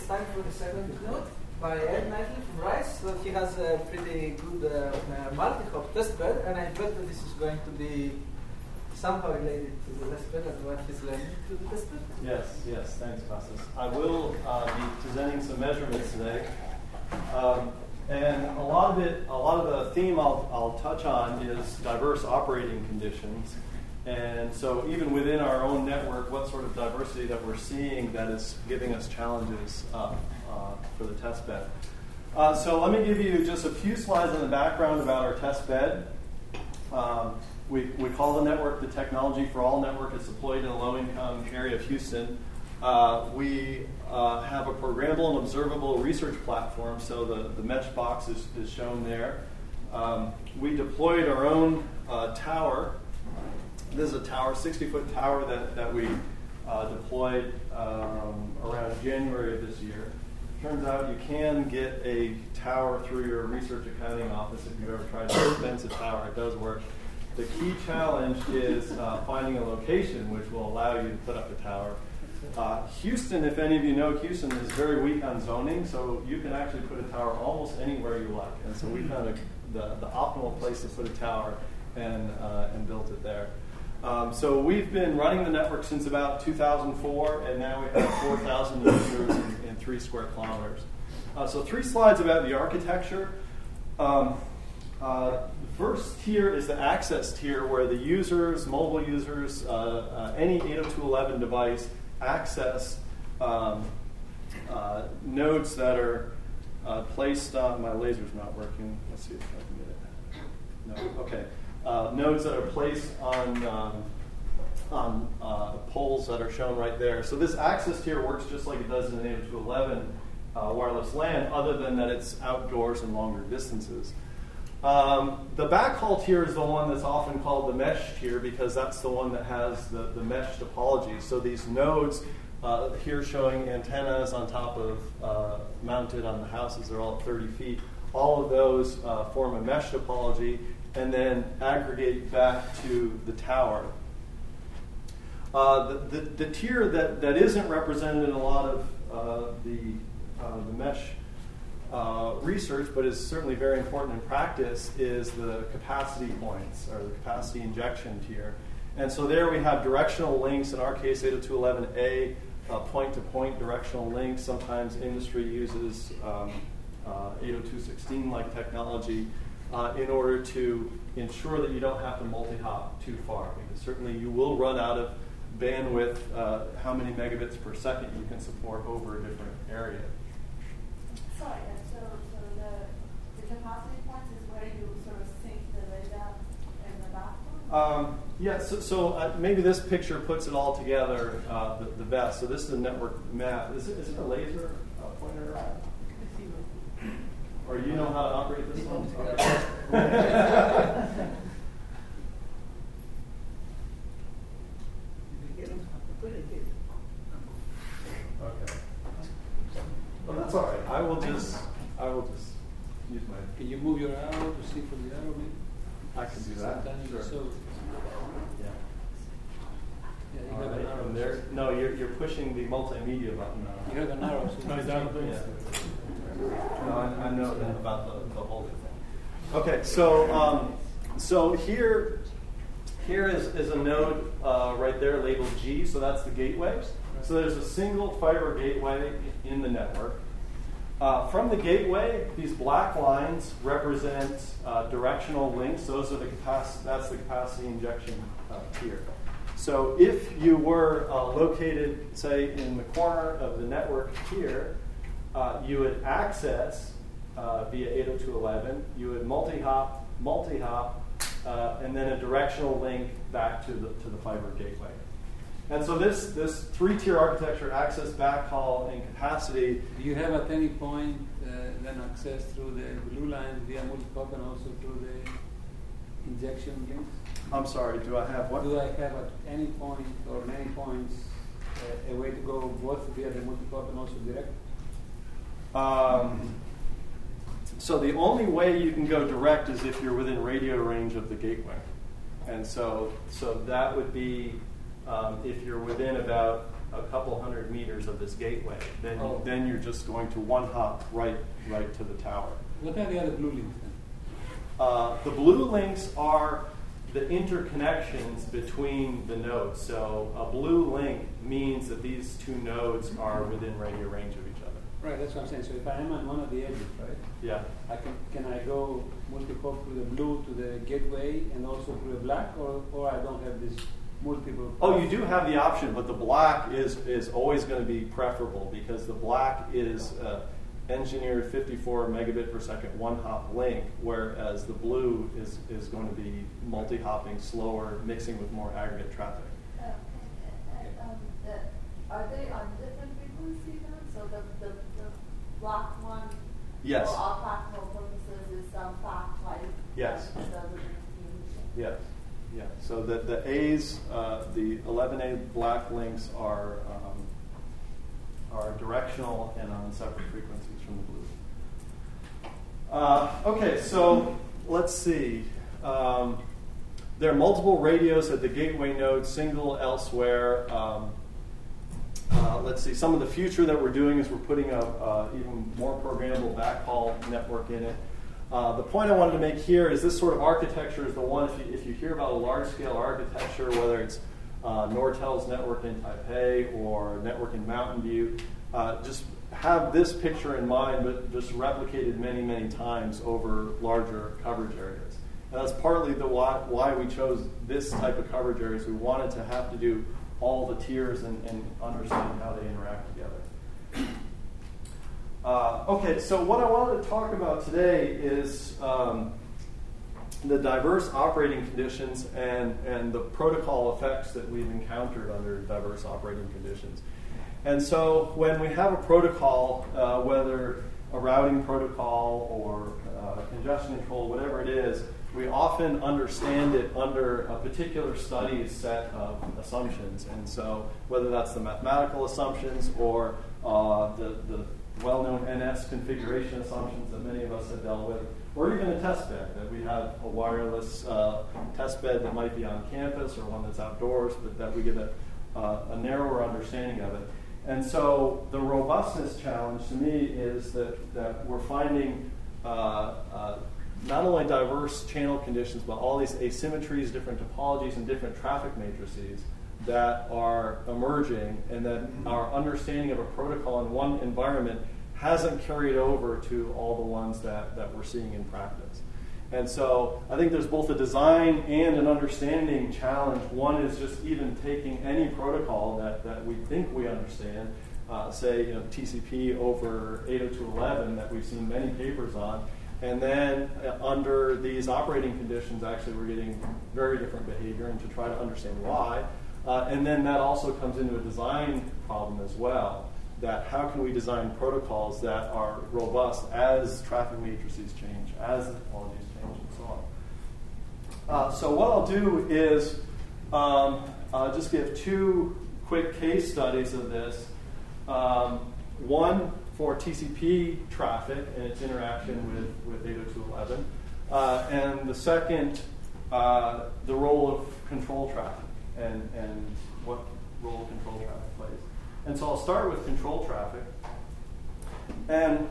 time for the second keynote by Ed Knightley from Rice. So he has a pretty good multi-hop testbed, and I bet that this is going to be somehow related to the testbed and what he's learning to the testbed. Yes, thanks, Kostas. I will be presenting some measurements today. And a lot of the theme I'll touch on is diverse operating conditions. And so even within our own network, what sort of diversity that we're seeing that is giving us challenges for the test bed. So let me give you just a few slides on the background about our test bed. We call the network the Technology for All network. It's deployed in a low-income area of Houston. We have a programmable and observable research platform, so the mesh box is shown there. We deployed our own tower. This is a tower, 60-foot tower that we deployed around January of this year. Turns out you can get a tower through your research accounting office if you've ever tried to expense a tower. It does work. The key challenge is finding a location which will allow you to put up a tower. Houston, if any of you know, Houston is very weak on zoning, so you can actually put a tower almost anywhere you like. And so we found the optimal place to put a tower and built it there. So we've been running the network since about 2004, and now we have 4,000 users in 3 square kilometers. So 3 slides about the architecture. The first tier is the access tier, where the users, mobile users, any 802.11 device access nodes that are placed on. My laser's not working. Let's see if I can get it. No, okay. Nodes that are placed on poles that are shown right there. So this access tier works just like it does in an 802.11 wireless LAN, other than that it's outdoors and longer distances. The backhaul tier is the one that's often called the mesh tier, because that's the one that has the mesh topology. So these nodes here showing antennas on top of mounted on the houses, they're all at 30 feet. All of those form a mesh topology and then aggregate back to the tower. The tier that isn't represented in a lot of the mesh research, but is certainly very important in practice, is the capacity points, or the capacity injection tier. And so there we have directional links, in our case 802.11a, point-to-point directional links. Sometimes industry uses 802.16-like technology in order to ensure that you don't have to multi-hop too far, because certainly you will run out of bandwidth, how many megabits per second you can support over a different area. Sorry, so the capacity points is where you sort of sync the data in the backbone? Yeah, so maybe this picture puts it all together the best. So this is a network map. Is it a laser pointer? Or you know how to operate this one? Okay. Well, that's all right. I will just use my. Can you move your arrow to see from the arrow, maybe? I can do that. Sure. So, yeah, you have an arrow. From there. No, you're pushing the multimedia button. You have an arrow. So No, I know about the whole thing. Okay, so here is a node right there labeled G, so that's the gateway. So there's a single fiber gateway in the network. From the gateway, these black lines represent directional links. Those are that's the capacity injection tier. So if you were located, say, in the corner of the network here, you would access via 802.11. You would multi-hop, and then a directional link back to the fiber gateway. And so this 3-tier architecture, access, backhaul, and capacity. Do you have at any point then access through the blue lines via multi-hop and also through the injection links? I'm sorry, do I have what? Do I have at any point or many points a way to go both via the multi-hop and also direct? So the only way you can go direct is if you're within radio range of the gateway. And so that would be if you're within about a couple hundred meters of this gateway, then you're just going to one hop right to the tower. What are the other blue links then? The blue links are the interconnections between the nodes. So a blue link means that these two nodes are within radio range of each other. Right, that's what I'm saying. So if I am on one of the edges, right? Yeah. Can I go multi-hop through the blue to the gateway and also through the black, or I don't have this multiple? Oh, you do have the option, but the black is always going to be preferable because the black is engineered 54 megabit per second one-hop link, whereas the blue is going to be multi-hopping, slower, mixing with more aggregate traffic. Are they on different frequency then? So the block one, yes, for all practical purposes, is FAC like yes. Yes. Yeah. So the A's, the 11A black links are directional and on separate frequencies from the blue. Okay, so let's see. There are multiple radios at the gateway node, single elsewhere. Let's see. Some of the future that we're doing is we're putting a even more programmable backhaul network in it. The point I wanted to make here is this sort of architecture is the one, if you hear about a large-scale architecture, whether it's Nortel's network in Taipei or network in Mountain View, just have this picture in mind, but just replicated many, many times over larger coverage areas. And that's partly why we chose this type of coverage areas. We wanted to have to do all the tiers and understand how they interact together. Okay, so what I wanted to talk about today is the diverse operating conditions and the protocol effects that we've encountered under diverse operating conditions. And so when we have a protocol, whether a routing protocol or congestion control, whatever it is, we often understand it under a particular study's set of assumptions. And so whether that's the mathematical assumptions or the well-known NS configuration assumptions that many of us have dealt with, or even a test bed, that we have a wireless test bed that might be on campus or one that's outdoors, but that we get a narrower understanding of it. And so the robustness challenge to me is that we're finding not only diverse channel conditions, but all these asymmetries, different topologies, and different traffic matrices that are emerging, and that our understanding of a protocol in one environment hasn't carried over to all the ones that we're seeing in practice. And so I think there's both a design and an understanding challenge. One is just even taking any protocol that we think we understand, say TCP over 802.11 that we've seen many papers on, and then under these operating conditions, actually we're getting very different behavior, and to try to understand why. And then that also comes into a design problem as well, that how can we design protocols that are robust as traffic matrices change, as the topologies change, and so on. So what I'll do is just give two quick case studies of this. One for TCP traffic and its interaction with 802.11, and the second, the role of control traffic and what role control traffic plays. And so I'll start with control traffic, and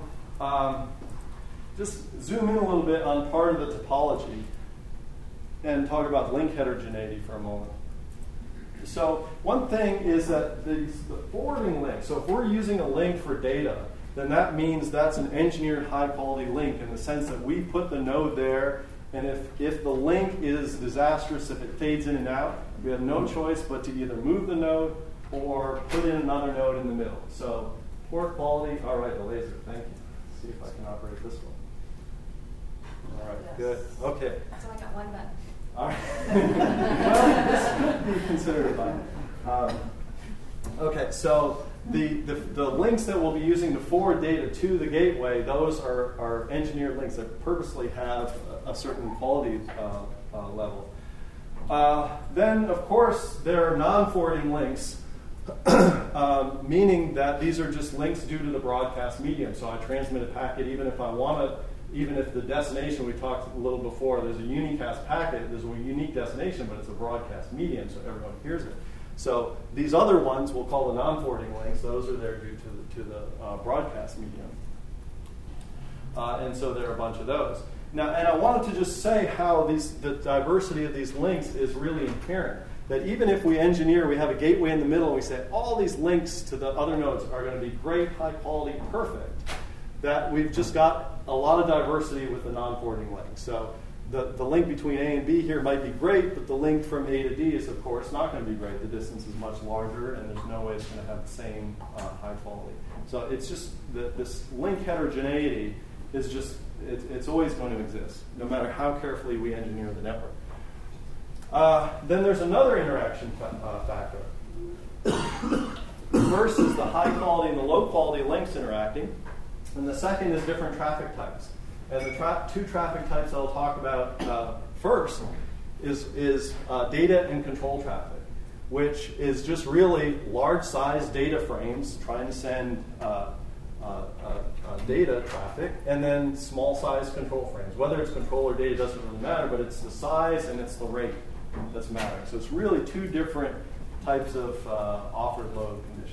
just zoom in a little bit on part of the topology and talk about link heterogeneity for a moment. So one thing is that the forwarding link, so if we're using a link for data, then that means that's an engineered high-quality link in the sense that we put the node there, and if the link is disastrous, if it fades in and out, we have no choice but to either move the node or put in another node in the middle. So poor quality, all right, the laser, thank you. Let's see if I can operate this one. All right, yes. Good, okay. So I got one button. All right. Well, this could be considered a button. Okay, so the links that we'll be using to forward data to the gateway, those are engineered links that purposely have a certain quality level. Then, of course, there are non-forwarding links, meaning that these are just links due to the broadcast medium. So I transmit a packet even if I want to, even if the destination, we talked a little before, there's a unicast packet, there's a unique destination, but it's a broadcast medium, so everyone hears it. So these other ones we'll call the non-forwarding links. Those are there due to the broadcast medium. And so there are a bunch of those. Now, and I wanted to just say how the diversity of these links is really inherent. That even if we have a gateway in the middle, and we say all these links to the other nodes are going to be great, high quality, perfect, that we've just got a lot of diversity with the non-forwarding link. So the link between A and B here might be great, but the link from A to D is, of course, not going to be great. The distance is much larger, and there's no way it's going to have the same high quality. So it's just this link heterogeneity is just, it's always going to exist, no matter how carefully we engineer the network. Then there's another interaction factor. The first is the high quality and the low quality links interacting, and the second is different traffic types. And the two traffic types I'll talk about first is data and control traffic, which is just really large-size data frames trying to send data traffic, and then small-size control frames. Whether it's control or data doesn't really matter, but it's the size and it's the rate that's mattering. So it's really two different types of offered load conditions.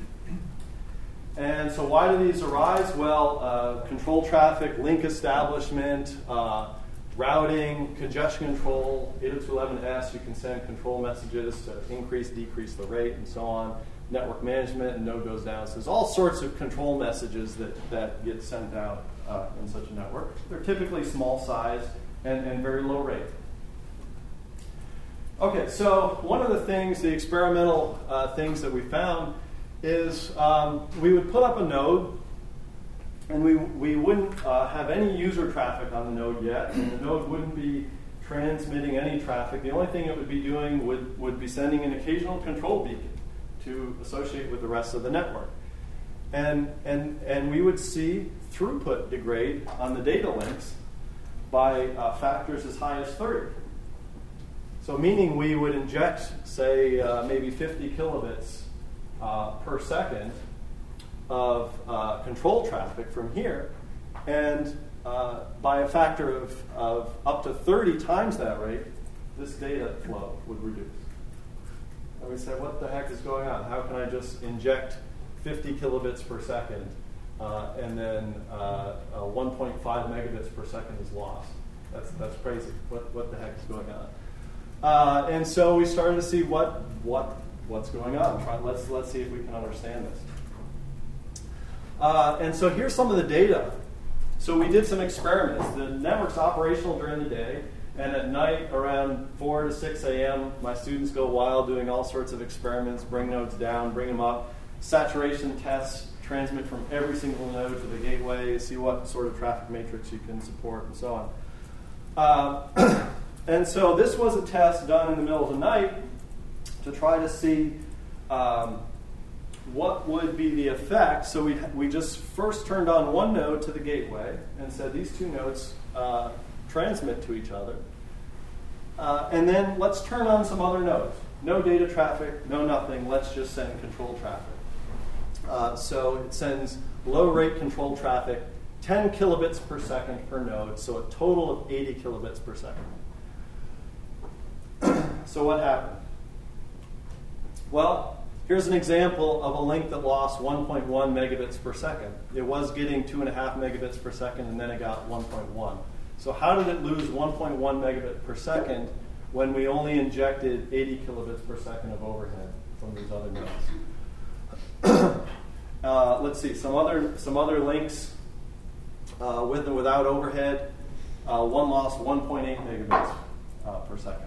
And so why do these arise? Well, control traffic, link establishment, routing, congestion control, 802.11s, you can send control messages to increase, decrease the rate, and so on. Network management, and node goes down. So there's all sorts of control messages that get sent out in such a network. They're typically small size and very low rate. Okay, so one of the things, the experimental things that we found is we would put up a node, and we wouldn't have any user traffic on the node yet, and the node wouldn't be transmitting any traffic. The only thing it would be doing would be sending an occasional control beacon to associate with the rest of the network. And we would see throughput degrade on the data links by factors as high as 30. So meaning we would inject, say, maybe 50 kilobits per second of control traffic from here, and by a factor of up to 30 times that rate, this data flow would reduce. And we say, what the heck is going on? How can I just inject 50 kilobits per second and then 1.5 megabits per second is lost? That's crazy. What the heck is going on? And so we started to see what's going on. Let's see if we can understand this. And so here's some of the data. So we did some experiments. The network's operational during the day, and at night around 4 to 6 a.m., my students go wild doing all sorts of experiments, bring nodes down, bring them up, saturation tests, transmit from every single node to the gateway, see what sort of traffic matrix you can support, and so on. And so this was a test done in the middle of the night to try to see what would be the effect. So we just first turned on one node to the gateway and said these two nodes transmit to each other. And then let's turn on some other nodes. No data traffic, no nothing. Let's just send control traffic. So it sends low rate control traffic, 10 kilobits per second per node, so a total of 80 kilobits per second. So what happened? Well, here's an example of a link that lost 1.1 megabits per second. It was getting 2.5 megabits per second, and then it got 1.1. So how did it lose 1.1 megabit per second when we only injected 80 kilobits per second of overhead from these other nodes? Let's see, some other links with and without overhead. One lost 1.8 megabits per second.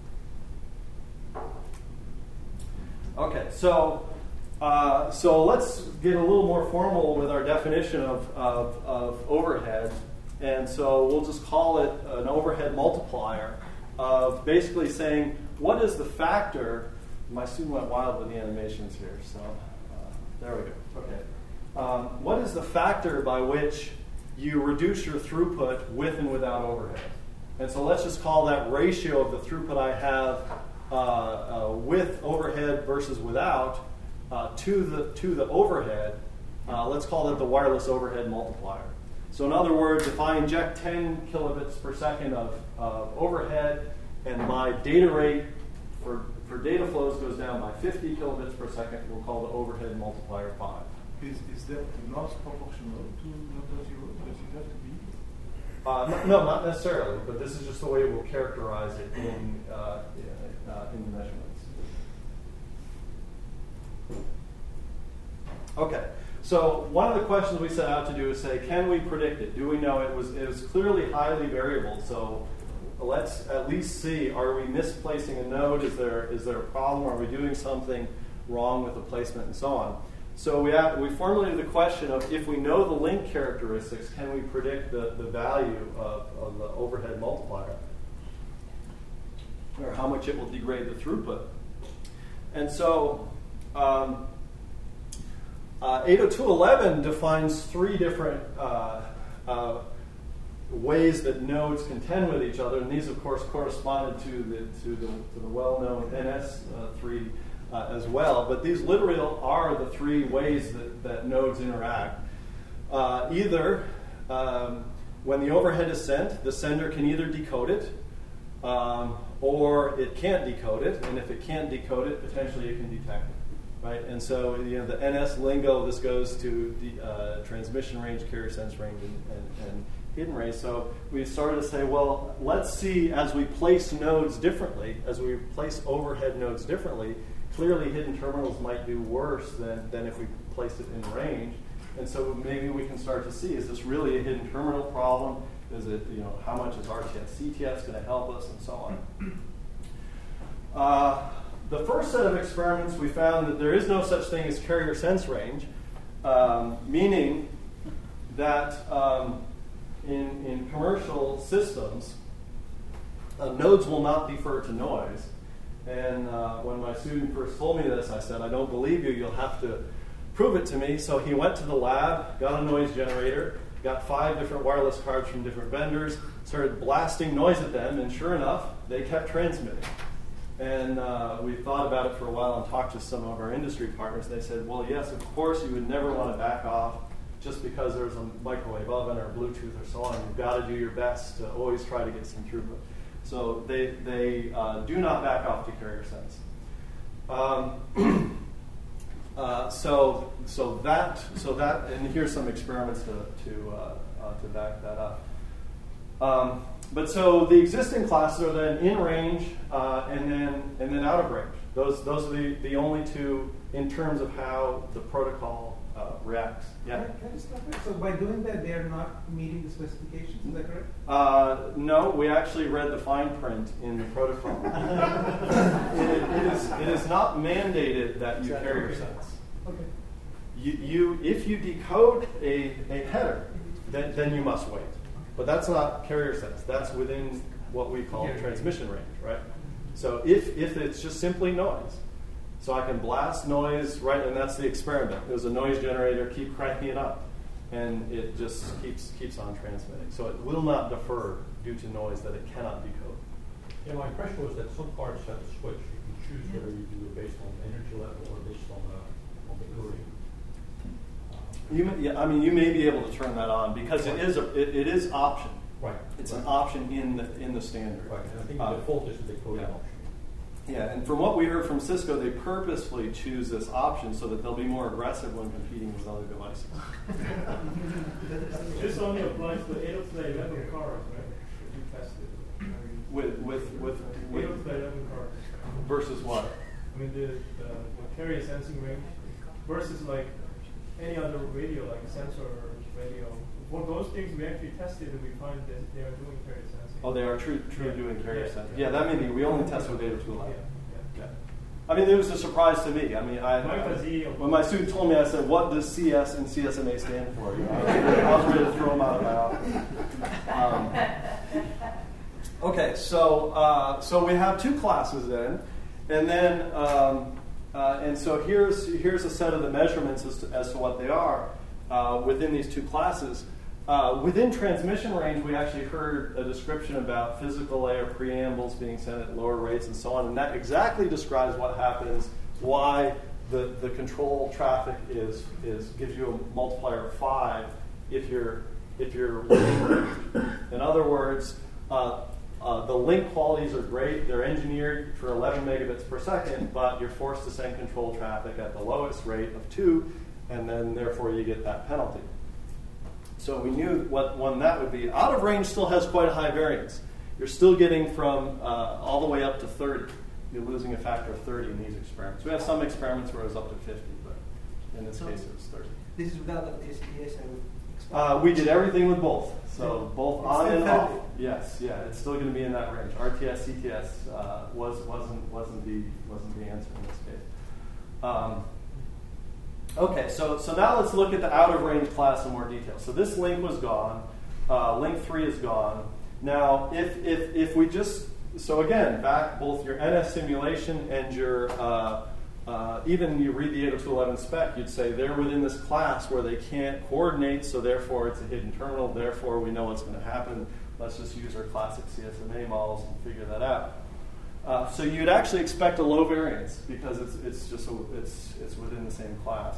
Okay, so let's get a little more formal with our definition of overhead. And so we'll just call it an overhead multiplier of basically saying, what is the factor? My student went wild with the animations here, so there we go. Okay. What is the factor by which you reduce your throughput with and without overhead? And so let's just call that ratio of the throughput I have with overhead versus without to the overhead. Let's call that the wireless overhead multiplier. So in other words, if I inject 10 kilobits per second of overhead and my data rate for for data flows goes down by 50 kilobits per second, we'll call the overhead multiplier 5. Is that not proportional to number 0? Does it have to be? No, not necessarily, but this is just the way we'll characterize it in the measurements. Okay, so one of the questions we set out to do is say, can we predict it? Do we know it was clearly highly variable? So let's at least see, are we misplacing a node? Is there a problem? Are we doing something wrong with the placement and so on? So we formulated the question of, if we know the link characteristics, can we predict the value of the overhead multiplier? Or how much it will degrade the throughput? And so 802.11 defines 3 different ways that nodes contend with each other, and these, of course, corresponded to the well-known NS3 as well. But these literally are the 3 ways that nodes interact. Either when the overhead is sent, the sender can either decode it, or it can't decode it, and if it can't decode it, potentially it can detect it. Right, and so the NS lingo, this goes to the transmission range, carrier sense range, and hidden range. So we started to say, well, let's see, as we place nodes differently, as we place overhead nodes differently, clearly hidden terminals might do worse than if we place it in range. And so maybe we can start to see, is this really a hidden terminal problem? Is it, how much is RTS, CTS going to help us, and so on. The first set of experiments, we found that there is no such thing as carrier sense range, meaning that in commercial systems, nodes will not defer to noise. And when my student first told me this, I said, I don't believe you, you'll have to prove it to me. So he went to the lab, got a noise generator, got 5 different wireless cards from different vendors, started blasting noise at them, and sure enough, they kept transmitting. And we thought about it for a while and talked to some of our industry partners. They said, well, yes, of course, you would never want to back off just because there's a microwave oven or Bluetooth or so on. You've got to do your best to always try to get some throughput. So they do not back off to carrier sense. So that, and here's some experiments to back that up. But so the existing classes are then in range and then out of range. Those are the only 2 in terms of how the protocol reacts. Yeah. Can you stop it? So by doing that, they are not meeting the specifications. Is that correct? No, we actually read the fine print in the protocol. It is not mandated that you carrier sense. Okay. If you decode a header, then you must wait. But that's not carrier sense. That's within what we call transmission range, right? So if it's just simply noise, so I can blast noise, right, and that's the experiment. There's a noise generator, keep cranking it up, and it just keeps on transmitting. So it will not defer due to noise that it cannot decode. Yeah, my impression was that some cards have a switch. You can choose whether you do it based on energy level or based on the coding. You may be able to turn that on because it is option. Right. It's an option in the standard. Right. And I think the default is the coding option. Yeah, and from what we heard from Cisco, they purposefully choose this option so that they'll be more aggressive when competing with other devices. This only applies to 802.11 cards, right? You tested with 802.11 cards. Versus what? I mean the carrier sensing range versus like any other radio, like sensor radio. For those things we actually tested and we find that they are doing carrier sensing. Oh, they are true doing carrier sensing. Yeah, that may be. We only tested with 802.11. Yeah. I mean, it was a surprise to me. I mean, when my student told me, I said, "What does CS and CSMA stand for?" I was ready to throw them out of my office. Okay, so we have 2 classes then, and then and so here's a set of the measurements as to what they are within these 2 classes. Within transmission range, we actually heard a description about physical layer preambles being sent at lower rates and so on, and that exactly describes what happens, why the control traffic gives you a multiplier of 5 if you're within range. In other words, the link qualities are great. They're engineered for 11 megabits per second, but you're forced to send control traffic at the lowest rate of 2, and then therefore you get that penalty. So we knew what one that would be. Out of range still has quite a high variance. You're still getting from all the way up to 30. You're losing a factor of 30 in these experiments. We have some experiments where it was up to 50, but in this case it was 30. This is without the TCTS, I would expect. We did everything with both. So both It's on still and 30. off. Yes, yeah, it's still going to be in that range. RTS, CTS wasn't the answer in this case. Okay, so now let's look at the out of range class in more detail. So this link was gone. Link 3 is gone. Now, if we just, so again, back both your NS simulation and your even you read the 802.11 spec, you'd say they're within this class where they can't coordinate, so therefore it's a hidden terminal, therefore we know what's going to happen. Let's just use our classic CSMA models and figure that out. So you'd actually expect a low variance because it's within the same class.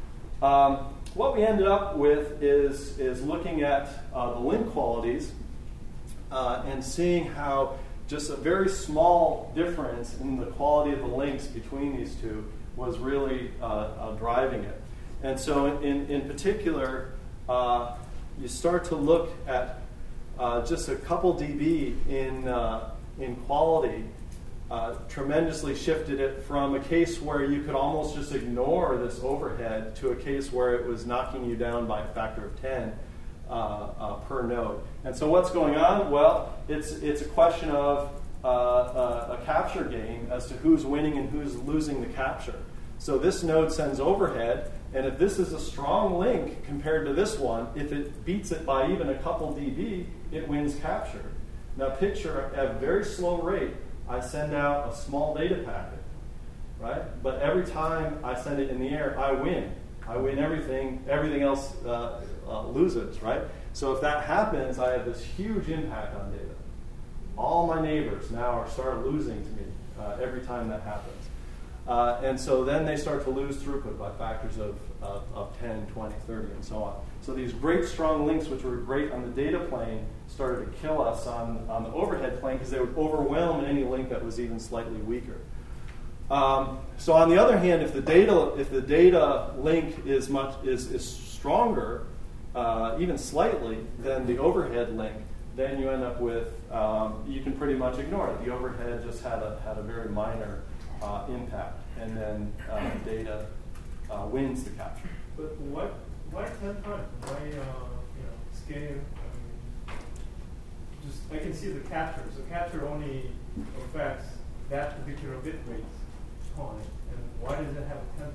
What we ended up with is looking at the link qualities and seeing how just a very small difference in the quality of the links between these two was really driving it. And so in particular, you start to look at just a couple dB in quality tremendously shifted it from a case where you could almost just ignore this overhead to a case where it was knocking you down by a factor of 10 per node. And so what's going on? Well, it's a question of a capture game as to who's winning and who's losing the capture. So this node sends overhead, and if this is a strong link compared to this one, if it beats it by even a couple dB, it wins capture. Now picture at a very slow rate, I send out a small data packet, right? But every time I send it in the air, I win. I win everything. Everything else loses, right? So if that happens, I have this huge impact on data. All my neighbors now start losing to me every time that happens. And so then they start to lose throughput by factors of 10, 20, 30, and so on. So these great strong links, which were great on the data plane, started to kill us on the overhead plane because they would overwhelm any link that was even slightly weaker. So on the other hand, if the data link is stronger, even slightly, than the overhead link, then you end up with you can pretty much ignore it. The overhead just had a very minor impact, and then data wins the capture. But why 10 times? Why scale? I can see the capture. So capture only affects that particular bit rate time, and why does it have a 10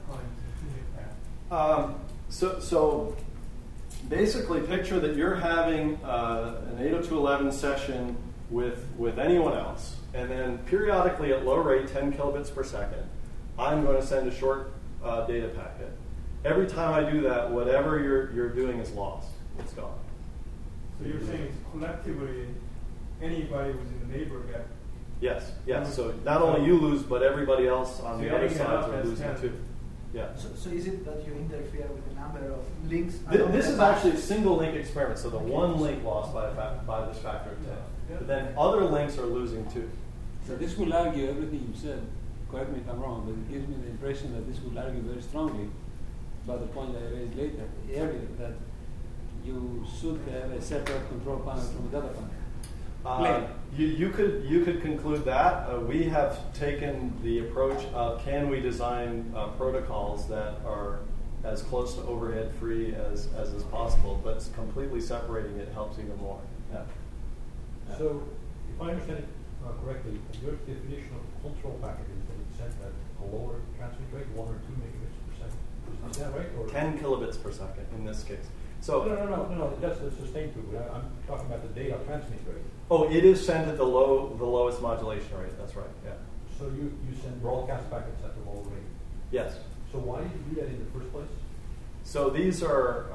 times impact? So basically, picture that you're having an 802.11 session with anyone else, and then periodically at low rate, 10 kilobits per second, I'm going to send a short data packet. Every time I do that, whatever you're doing is lost. It's gone. So you're saying it's collectively anybody who's in the neighborhood. Yes. So not only you lose, but everybody else on the other side are losing 10. too. Yeah. So is it that you interfere with the number of links? This is actually a single link experiment, so the one link lost by this factor of 10. But then other links are losing too. So this will argue everything you said. Correct me if I'm wrong, but it gives me the impression that this will argue very strongly about the point I raised earlier, that you should have a separate control panel from the data panel. You could conclude that. We have taken the approach of can we design protocols that are as close to overhead free as is possible, but completely separating it helps even more. Yeah. So, if I understand it correctly, your definition of control packet is that it's sent at a lower transmit rate, 1 or 2 megabits per second. Is that right? Or 10 kilobits per second in this case. So no. That's the sustained throughput. I'm talking about the data transmit rate. Oh, it is sent at the lowest modulation rate. That's right. Yeah. So you send broadcast packets at the low rate. Yes. So why did you do that in the first place? So these are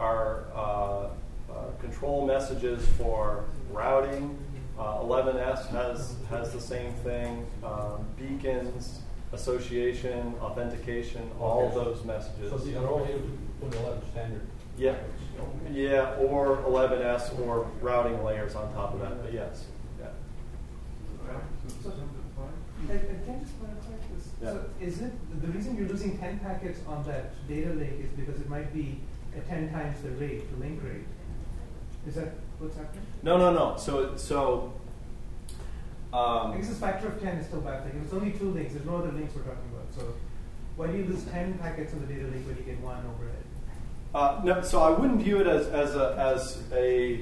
control messages for routing. 11S has the same thing. Beacons, association, authentication, all those messages. So these are all 802.11 standard. Yeah, or 11S or routing layers on top of that. But yes, yeah. So, can I just clarify this? Yeah. So is it the reason you're losing 10 packets on that data link is because it might be at 10 times the rate, the link rate? Is that what's happening? No. I guess this factor of 10 is still bad. Like if it's only 2 links, there's no other links we're talking about. So why do you lose 10 packets on the data link when you get 1 overhead? No, so I wouldn't view it as a.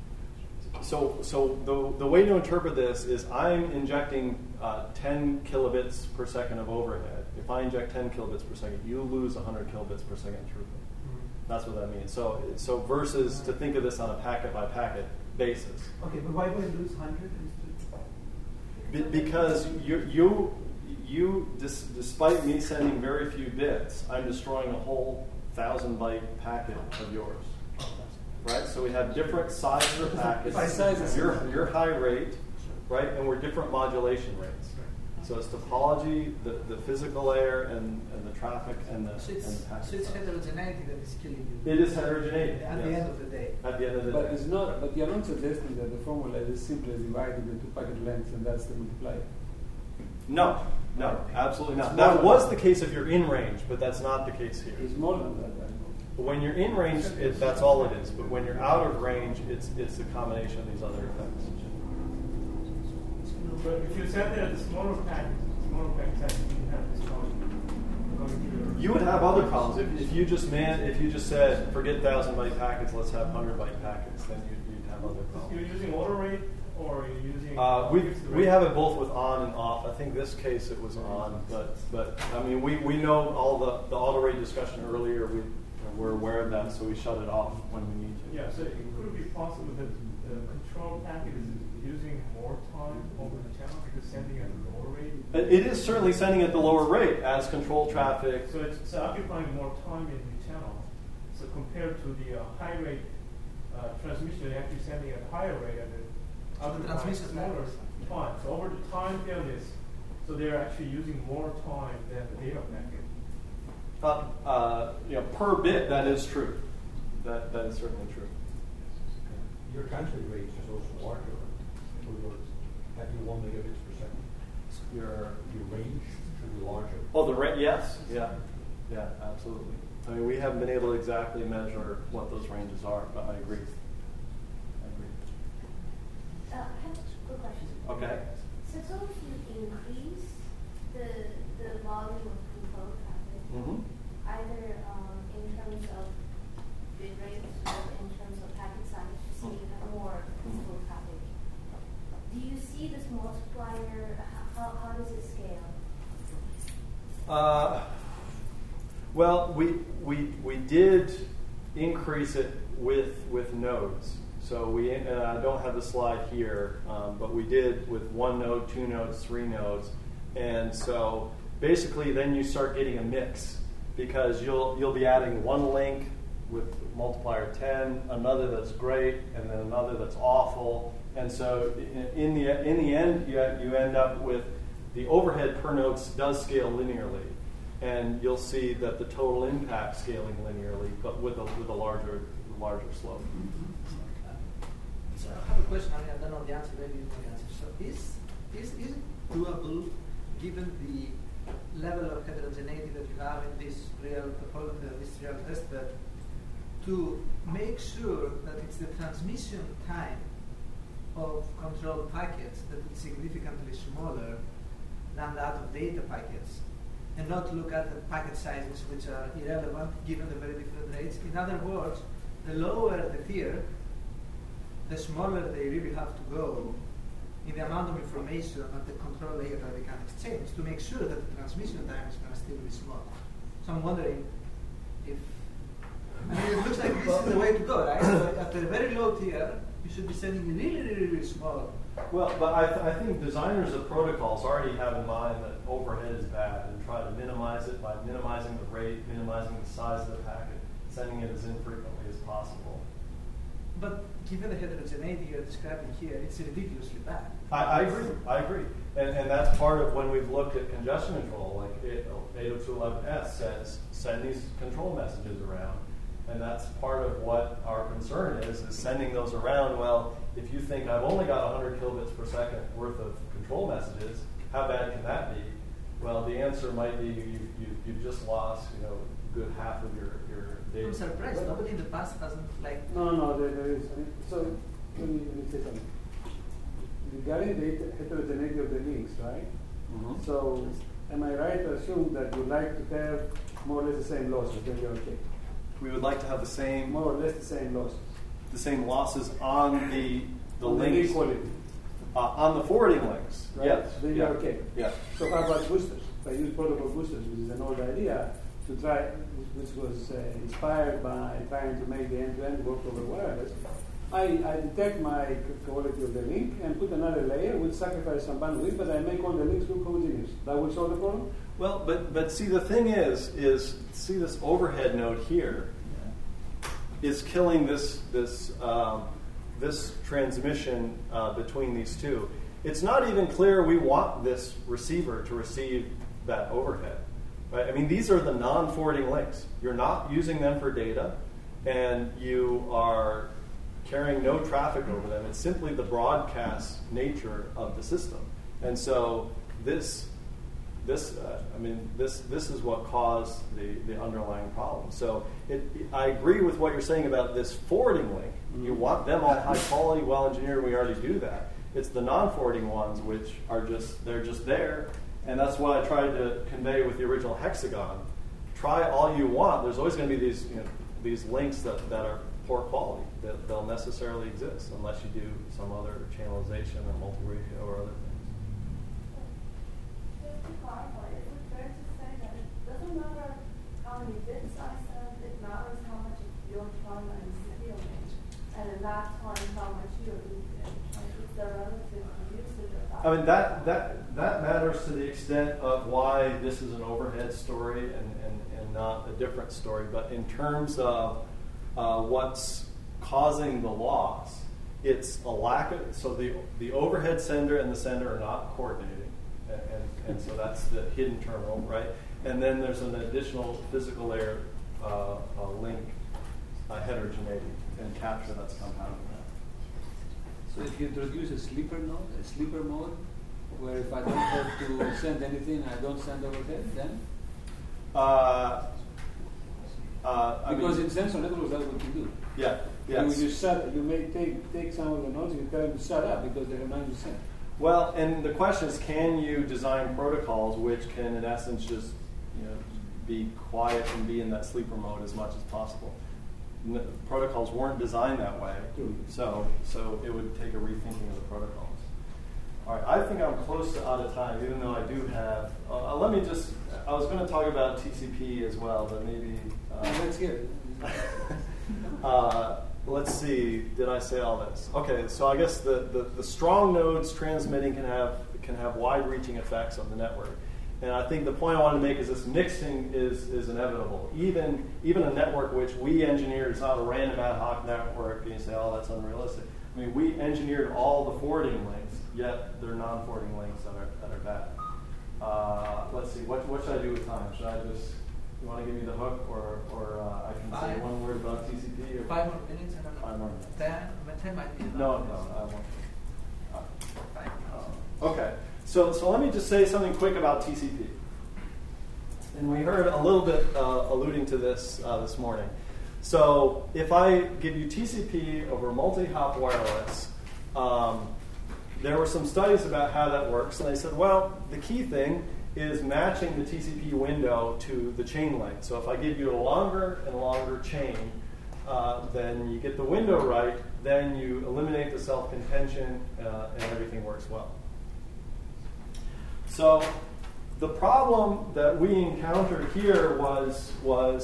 So the way to interpret this is I'm injecting 10 kilobits per second of overhead. If I inject 10 kilobits per second, you lose 100 kilobits per second throughput. That's what that means. So versus to think of this on a packet by packet basis. Okay, but why would I lose 100 instead? Because despite me sending very few bits, I'm destroying a whole 1,000-byte packet of yours. Right? So we have different sizes of packets. Your high rate, right? And we're different modulation rates. So it's topology, the physical layer, and the traffic, and the packet. So it's heterogeneity that is killing you. It is heterogeneity. At the end of the day. At the end of the But day. it's not. But you're not suggesting that the formula is simply dividing the 2 packet lengths and that's the multiplier. No, absolutely not. That was the case if you're in range, but that's not the case here. It's more than that. But when you're in range, that's all it is. But when you're out of range, it's a combination of these other effects. but if you send it at the smaller packet size, you have this problem. You would have other problems if you just said forget 1,000-byte packets, let's have 100-byte packets. Then you'd have other problems. You're using auto rate or you're using? We have it both with on and off. I think this case it was on, but I mean we know all the auto rate discussion earlier. We're aware of that, so we shut it off when we need to. Yeah, so it could be possible that the control packet is using more time over the channel because sending at a lower rate. It is certainly sending at the lower rate as control traffic. So it's occupying more time in the channel. So compared to the high rate transmission, they're actually sending at a higher rate and then the transmission is smaller time. So over the time failures, so they're actually using more time than the data packet. Per bit, that is true. That is certainly true. Your transmit range is also larger for yours. Have you 1 megabits per second? Your range should be larger. Oh, the range? Yes. Yeah, absolutely. I mean, we haven't been able to exactly measure what those ranges are, but I agree. I have a quick question. Okay. Suppose you increase the volume of control traffic, either in terms of bit rate or in terms of packet size, so you have more control traffic. Do you see this multiplier? How does it scale? Well, we did increase it with nodes. So I don't have the slide here, but we did with 1 node, 2 nodes, 3 nodes, and so basically then you start getting a mix because you'll be adding 1 link with multiplier 10, another that's great, and then another that's awful, and so in the end you end up with the overhead per node does scale linearly, and you'll see that the total impact scaling linearly, but with a larger slope. So I have a question. I don't know the answer. Maybe you know the answer. So is it doable, given the level of heterogeneity that you have in this real testbed, to make sure that it's the transmission time of control packets that is significantly smaller than that of data packets, and not look at the packet sizes which are irrelevant given the very different rates? In other words, the lower the tier, the smaller they really have to go in the amount of information at the control layer that they can exchange to make sure that the transmission time is going to still be small. So I'm wondering if, it looks like this is the way to go, right? So at the very low tier, you should be sending really, really, really small. Well, but I think designers of protocols already have in mind that overhead is bad and try to minimize it by minimizing the rate, minimizing the size of the packet, sending it as infrequently as possible. But given the heterogeneity you're describing here, it's ridiculously bad. I agree. And that's part of when we've looked at congestion control, like 802.11s says, send these control messages around. And that's part of what our concern is sending those around. Well, if you think I've only got 100 kilobits per second worth of control messages, how bad can that be? Well, the answer might be you've just lost, a good half of your data. I'm surprised. Nobody in the past hasn't No, there is. So let me say something. Regarding the heterogeneity of the links, right? Mm-hmm. So am I right to assume that you like to have more or less the same losses, then you're okay? We would like to have the same, more or less the same losses. The same losses on the on links. The quality. On the forwarding links. Right? Yes. Then you're okay. Yeah. So how about boosters? I use protocol boosters, which is an old idea to try, which was inspired by trying to make the end-to-end work over wireless. I detect my quality of the link and put another layer, which sacrifices some bandwidth, but I make all the links look homogeneous. That will solve the problem? Well, but see, the thing is see this overhead node here is killing this transmission between these two. It's not even clear we want this receiver to receive that overhead. Right? I mean, these are the non-forwarding links. You're not using them for data, and you are carrying no traffic over them. It's simply the broadcast nature of the system. And so this is what caused the underlying problem. So I agree with what you're saying about this forwarding link. Mm-hmm. You want them all high quality, well engineered. We already do that. It's the non-forwarding ones which are just there, and that's what I tried to convey with the original hexagon. Try all you want. There's always going to be these links that are poor quality. They'll necessarily exist unless you do some other channelization or multi-radio or other things. Just to clarify, is it fair to say that it doesn't matter how many bits I send, it matters how much of your time I'm stealing, and in that time how much you're losing? It's the relative usage of that. I mean, that matters to the extent of why this is an overhead story and not a different story. But in terms of what's causing the loss, it's a lack of, so the overhead sender and the sender are not coordinating. And so that's the hidden terminal, right? And then there's an additional physical layer link heterogeneity and capture that's compounding that. So if you introduce a sleeper mode, where if I don't have to send anything, I don't send overhead, then? Because in sensor networks, that's what you do. Yeah. Yes. You may take some of the nodes and you tell them to shut up because they remind you to send. Well, and the question is, can you design protocols which can, in essence, just be quiet and be in that sleeper mode as much as possible? Protocols weren't designed that way, so it would take a rethinking of the protocols. All right, I think I'm close to out of time, even though I do have. Let me just. I was going to talk about TCP as well, but maybe. Let's hear it. Let's see. Did I say all this? Okay, so I guess the strong nodes transmitting can have wide-reaching effects on the network. And I think the point I want to make is this mixing is inevitable. Even a network which we engineered, it's not a random ad hoc network, and you say, oh, that's unrealistic. I mean, we engineered all the forwarding links, yet they're non-forwarding links that are bad. Let's see, what should I do with time? Should I just, you want to give me the hook, or I can say one word about TCP? Or 5 more minutes, I don't know. 5 more minutes. 10 might be enough. No, I won't. Okay. So let me just say something quick about TCP. And we heard a little bit alluding to this this morning. So if I give you TCP over multi-hop wireless, there were some studies about how that works. And they said, well, the key thing is matching the TCP window to the chain length. So if I give you a longer and longer chain, then you get the window right, then you eliminate the self-contention, and everything works well. So the problem that we encountered here was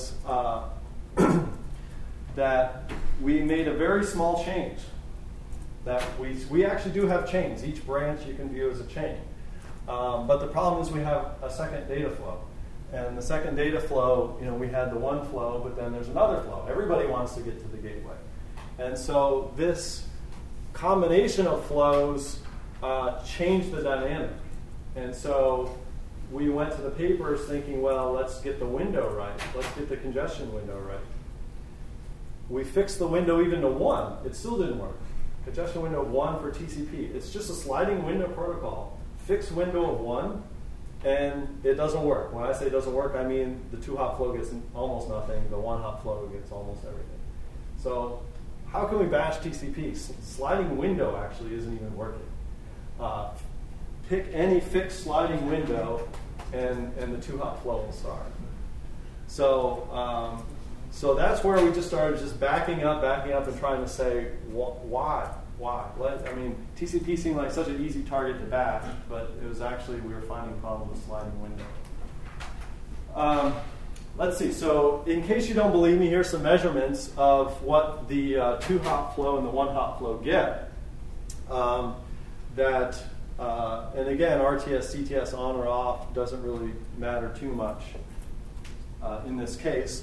that we made a very small change. That we actually do have chains. Each branch you can view as a chain. But the problem is we have a second data flow. And the second data flow, we had the one flow, but then there's another flow. Everybody wants to get to the gateway. And so this combination of flows changed the dynamic. And so we went to the papers thinking, well, let's get the window right. Let's get the congestion window right. We fixed the window even to 1. It still didn't work. Congestion window of 1 for TCP. It's just a sliding window protocol. Fixed window of 1, and it doesn't work. When I say it doesn't work, I mean the 2-hop flow gets almost nothing. The 1-hop flow gets almost everything. So how can we bash TCP? Sliding window actually isn't even working. Pick any fixed sliding window, and the 2-hop flow will start. So that's where we just started just backing up and trying to say, why? TCP seemed like such an easy target to bash, but it was actually, we were finding problems with sliding window. Let's see. So in case you don't believe me, here's some measurements of what the 2-hop flow and the 1-hop flow get. And again, RTS, CTS on or off doesn't really matter too much in this case.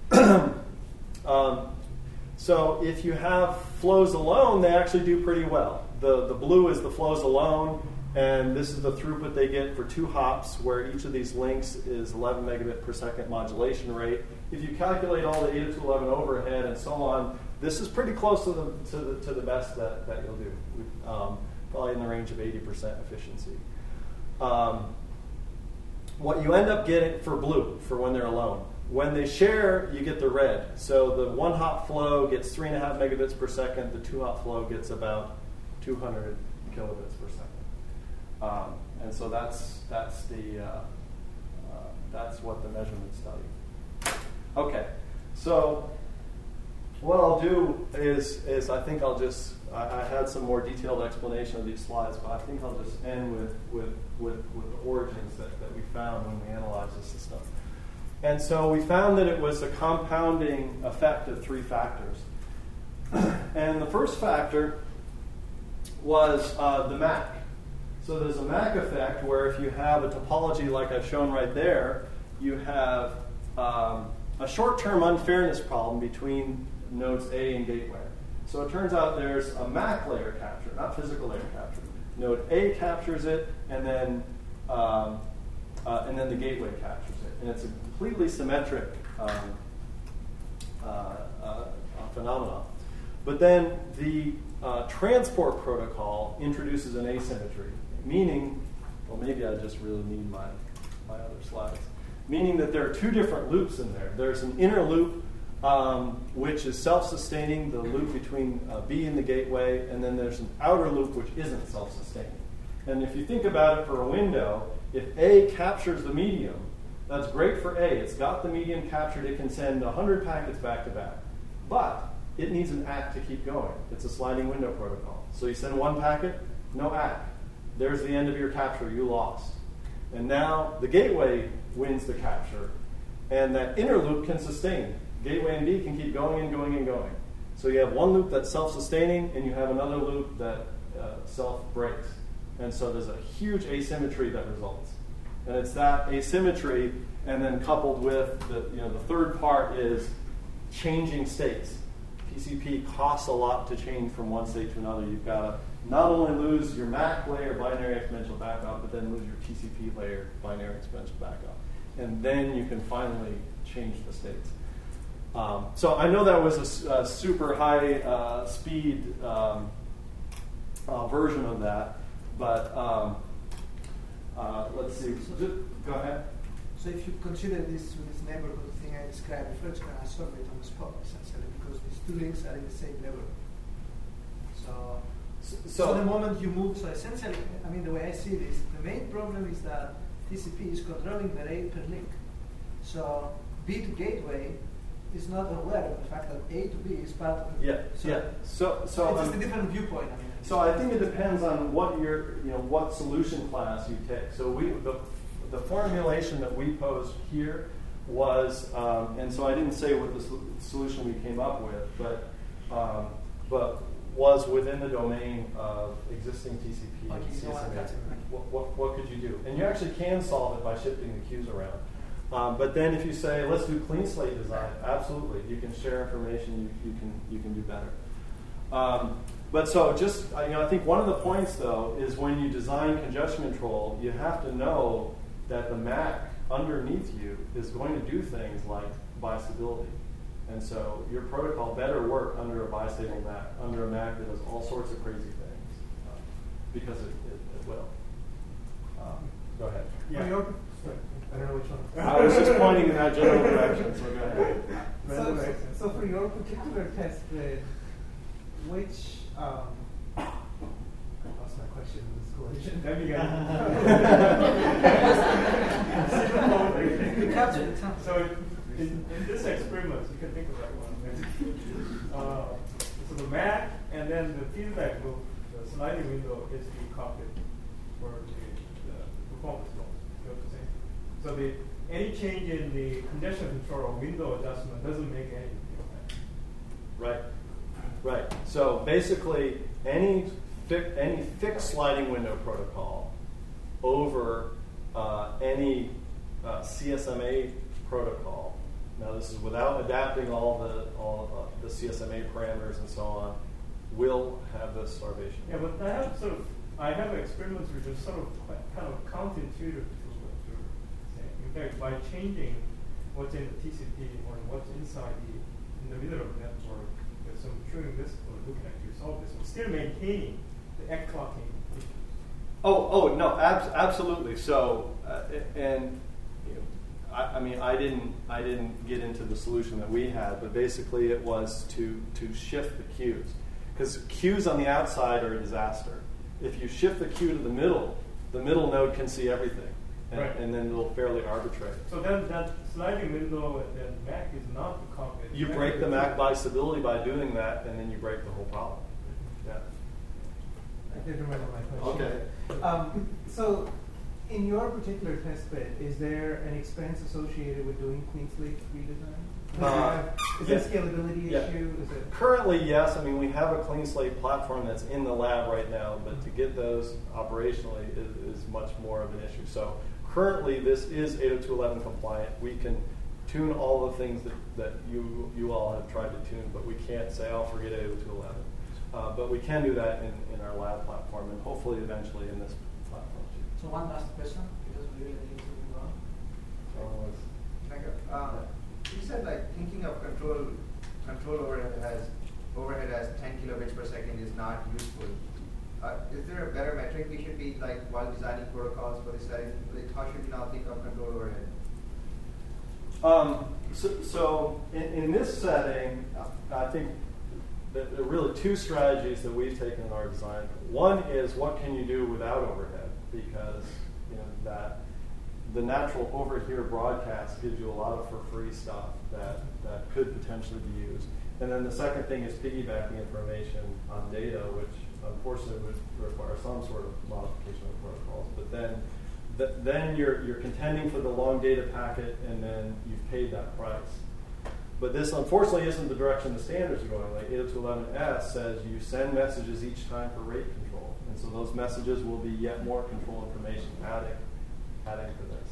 So if you have flows alone, they actually do pretty well. The blue is the flows alone, and this is the throughput they get for 2 hops, where each of these links is 11 megabit per second modulation rate. If you calculate all the 802.11 overhead and so on, this is pretty close to the best that you'll do. Probably in the range of 80% efficiency. What you end up getting for blue, for when they're alone, when they share, you get the red. So the 1-hop flow gets 3.5 megabits per second. The 2-hop flow gets about 200 kilobits per second. And so that's what the measurements tell you. Okay, so what I'll do is I think I'll just, I had some more detailed explanation of these slides, but I think I'll just end with the origins that we found when we analyzed the system. And so we found that it was a compounding effect of 3 factors. And the first factor was the MAC. So there's a MAC effect where if you have a topology like I've shown right there, you have a short-term unfairness problem between nodes A and gateway. So it turns out there's a MAC layer capture, not physical layer capture. Node A captures it, and then the gateway captures it. And it's a completely symmetric phenomenon. But then the transport protocol introduces an asymmetry, meaning, well, maybe I just really need my other slides, meaning that there are 2 different loops in there. There's an inner loop, which is self-sustaining, the loop between B and the gateway, and then there's an outer loop which isn't self-sustaining. And if you think about it for a window, if A captures the medium, that's great for A. It's got the medium captured. It can send 100 packets back to back. But it needs an ACK to keep going. It's a sliding window protocol. So you send 1 packet, no ACK. There's the end of your capture. You lost. And now the gateway wins the capture. And that inner loop can sustain. Gateway and B can keep going and going and going. So you have one loop that's self-sustaining, and you have another loop that self-breaks. And so there's a huge asymmetry that results. And it's that asymmetry, and then coupled with the third part is changing states. TCP costs a lot to change from one state to another. You've got to not only lose your MAC layer binary exponential backup, but then lose your TCP layer binary exponential backup. And then you can finally change the states. So I know that was a super high speed version of that, but let's see. Go ahead. So if you consider this with this neighborhood thing I described, the first going to solve it on the spot, essentially, because these 2 links are in the same neighborhood. So the moment you move, so essentially, I mean, the way I see this, the main problem is that TCP is controlling the rate per link. So B to gateway is not aware of the fact that A to B is part of it. So it's just a different viewpoint. I mean, so I think it depends on what what solution class you take. So the formulation that we posed here was, and so I didn't say what the solution we came up with, but was within the domain of existing TCP. Okay, and CSMA. so What could you do? And you actually can solve it by shifting the queues around. But then if you say, let's do clean slate design, absolutely. You can share information, you can do better. But so just, I think one of the points, though, is when you design congestion control, you have to know that the MAC underneath you is going to do things like bistability. And so your protocol better work under a bistable Mac, under a Mac that does all sorts of crazy things, because it will. Go ahead. Yeah. I don't know which one. I was just pointing in that general direction, so go ahead. So for your particular test bed, which I lost my question in this collision. Then you You captured it. So in this experiment, you can think of that one. So the Mac and then the feedback loop, the sliding window is the cockpit for the performance mode. You know what I'm saying? So any change in the congestion control or window adjustment doesn't make any impact. Right. So basically, any fixed sliding window protocol over any CSMA protocol. Now, this is without adapting all the CSMA parameters and so on. Will have this starvation. Yeah, but I have experiments which are sort of kind of counterintuitive to what you're saying. In fact, by changing what's in the TCP or what's inside in the middle of the network, with some tuning this or we can actually solve this, but still maintaining the egg clocking issues. Oh no, absolutely. So, and you know, I mean, I didn't get into the solution that we had, but basically it was to shift the queues, because queues on the outside are a disaster. If you shift the queue to the middle node can see everything, and then it'll fairly arbitrate. So then that sliding window at Mac is not the cockpit. You break the Mac by stability by doing that, and then you break the whole problem. Yeah. I did remember my question. Okay. So, in your particular test bed, is there an expense associated with doing clean slate redesign? Is it a scalability issue? Is it currently, yes. I mean, we have a clean slate platform that's in the lab right now, but to get those operationally is much more of an issue. So currently, this is 802.11 compliant. We can tune all the things that you all have tried to tune, but we can't say, oh, forget 802.11. But we can do that in our lab platform, and hopefully eventually in this platform too. So one last question, because we really need to move on. You said thinking of control overhead as 10 kilobits per second is not useful. Is there a better metric we should be while designing protocols for this setting? How should we now think of control overhead? So in this setting, I think that there are really two strategies that we've taken in our design. One is what can you do without overhead, because that the natural over-here broadcast gives you a lot of for-free stuff that could potentially be used. And then the second thing is piggybacking information on data, which unfortunately would require some sort of modification of protocols. But then you're contending for the long data packet, and then you've paid that price. But this unfortunately isn't the direction the standards are going. Like 802.11s says you send messages each time for rate control. And so those messages will be yet more control information adding to this.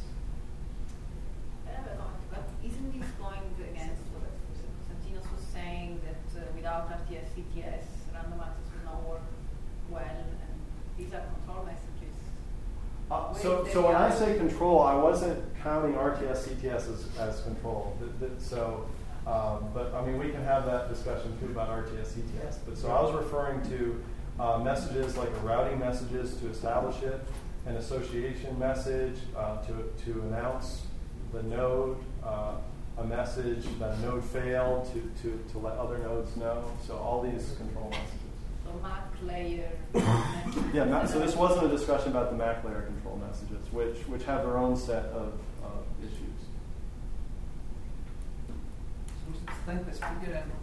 But isn't this going against what Konstantinos was saying, that without RTS, CTS, random access will not work well, and these are control messages? So when I say control, I wasn't counting RTS, CTS as control. But I mean, we can have that discussion too about RTS, CTS. But so I was referring to messages like routing messages to establish it, an association message to announce the node, a message that a node failed to let other nodes know. So all these control messages. So MAC layer. Yeah, so this wasn't a discussion about the MAC layer control messages, which have their own set of issues. So we should thank the speaker and